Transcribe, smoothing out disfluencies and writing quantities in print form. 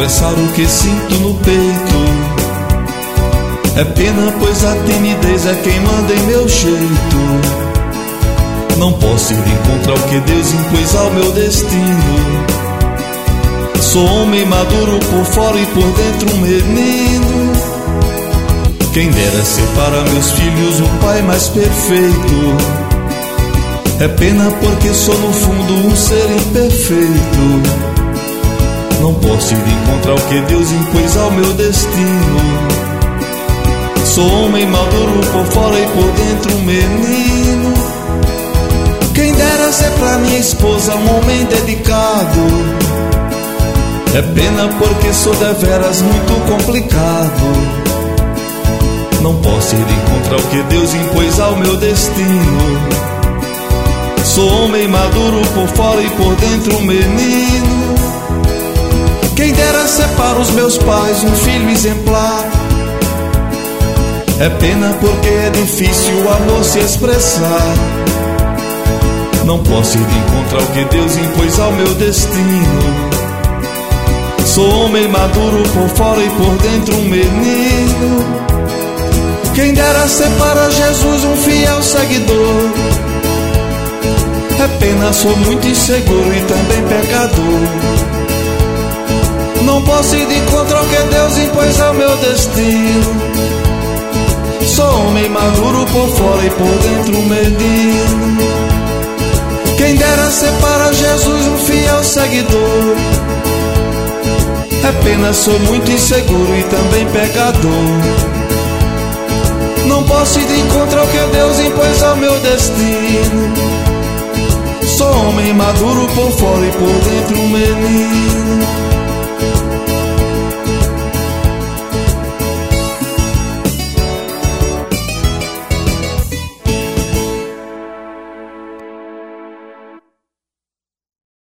expressar o que sinto no peito. É pena, pois a timidez é quem manda em meu jeito. Não posso ir encontrar o que Deus impôs ao meu destino. Sou homem maduro por fora e por dentro um menino. Quem dera ser para meus filhos um pai mais perfeito. É pena porque sou no fundo um ser imperfeito. Não posso ir encontrar o que Deus impôs ao meu destino. Sou homem maduro por fora e por dentro um menino. Quem dera ser pra minha esposa um homem dedicado. É pena porque sou deveras muito complicado. Não posso ir encontrar o que Deus impôs ao meu destino. Sou homem maduro por fora e por dentro um menino. Quem dera ser para os meus pais um filho exemplar. É pena porque é difícil o amor se expressar. Não posso ir encontrar o que Deus impôs ao meu destino. Sou homem maduro por fora e por dentro um menino. Quem dera ser para Jesus um fiel seguidor. É pena, sou muito inseguro e também pecador. Não posso ir de encontro ao que Deus impôs ao meu destino. Sou homem maduro por fora e por dentro um menino. Quem dera ser para Jesus um fiel seguidor. É pena, sou muito inseguro e também pecador. Não posso ir de encontro ao que Deus impôs ao meu destino. Sou homem maduro por fora e por dentro um menino.